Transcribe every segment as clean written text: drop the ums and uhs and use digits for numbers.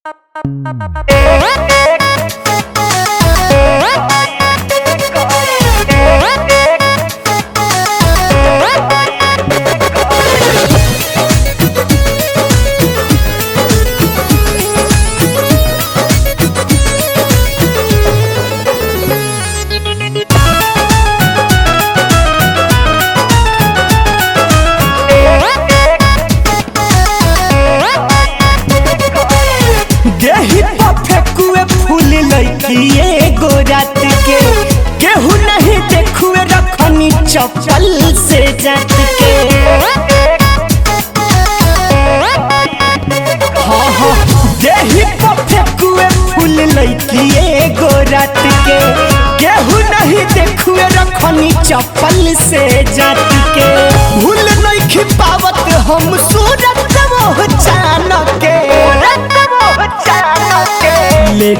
एगो रात के केहू नहीं देखुए रखनी चप्पल से जात के। हाँ हाँ देही फेंकुए फूल लैकी एगो रात के केहू नहीं देखुए रखनी चप्पल से जात के। भूल नहीं खिपावत हम सूरत वो चान के ले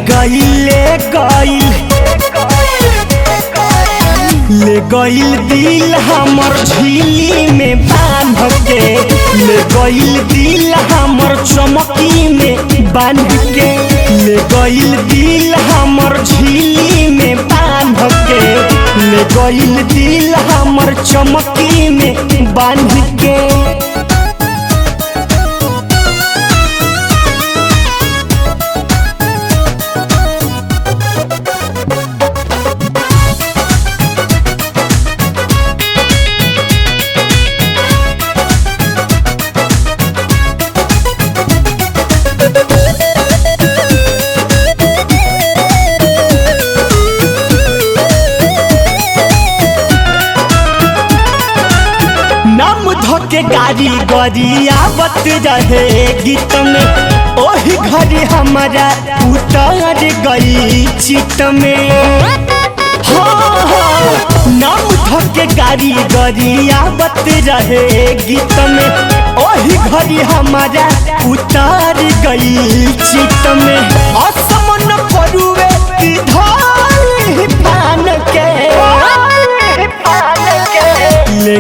गइल दिल हमर झीली में बांध के। ले गइल दिल हमर चमकी में बांध के। ले गइल दिल हमर झीली में बांध के। ले गइल दिल हमर चमकी में बांध के। के गाड़ी गरियावत रहे गीत में ओही घड़ी हमारा उतर गई चित में। हाँ हाँ नाम धके गाड़ी गरियावत रहे गीत में ओही घड़ी हमारा उतर गई चित में। असमन परुए की धारी पान के ले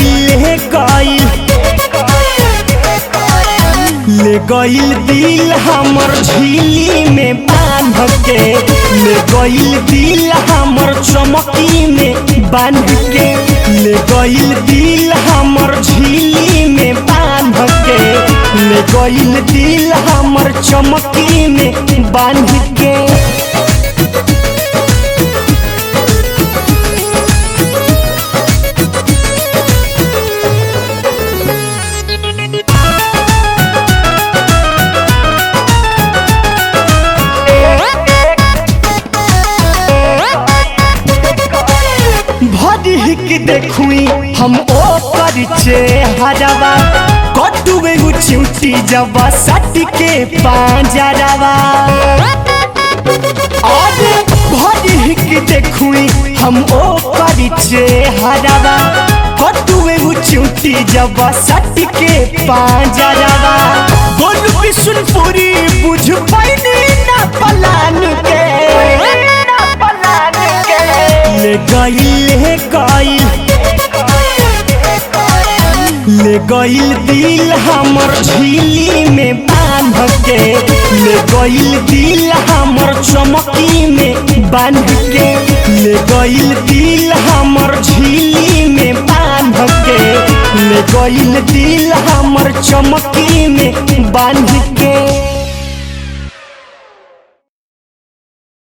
गइल दिल हमर झीली में बांध के। ले गइल दिल हमर चमकी में बांध के। ले गइल दिल हमर झीली में बांध के। ले गइल दिल हमर चमकी में बांध के। कि देखुई हम ओ परिचे हरवा कटुए चिउटी जवा सट के पांजरवा। अरे भरी कि देखुई हम ओ परिचे हरवा कटुए चिउटी जवा सट के पांजरवा। गोलू बिशुनपुरी बुझ पैनी ना पलान के। ले गइल दिल हमर झीली में बांध के। ले गइल दिल हमर चमकी में बांध के। ले गइल दिल हमर झीली में बांध के। ले गइल दिल हमर चमकी में बांध के।